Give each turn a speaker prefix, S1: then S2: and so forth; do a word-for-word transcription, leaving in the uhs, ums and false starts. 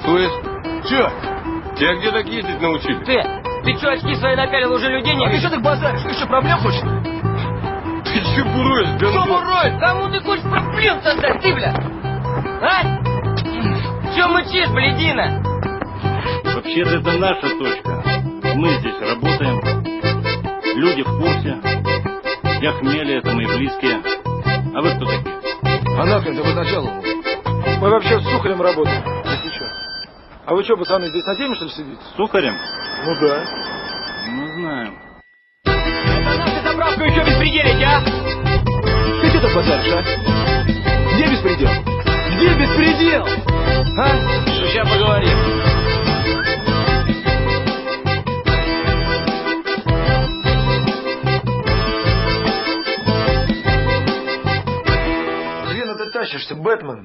S1: Слышь,
S2: Че?
S1: тебя где так ездить научили?
S3: Ты, ты что, очки свои напялил, уже людей не
S2: А ты
S3: видишь?
S2: что так базаришь? Ты что, проблем хочешь?
S1: Ты че буровишь,
S3: Что
S1: гандон?
S3: бурой? Кому ты хочешь проблем создать, ты, бля? А? Че мычишь, блядина?
S4: Вообще-то это наша точка. Мы здесь работаем. Люди в курсе. Я Хмели, это мои близкие. А вы кто такие?
S2: А нахрен ты вы началу? Мы вообще с Сухарем работаем, если что. А вы что, пацаны, здесь на теме, что ли, сидите?
S4: С Сухарем?
S2: Ну да.
S4: Ну, знаем.
S3: Это наша заправка еще беспределить, а?
S2: Ты что так базаришь, а? Где беспредел? Где беспредел? А?
S3: Сейчас поговорим.
S2: Хрена ты тащишься, Бэтмен?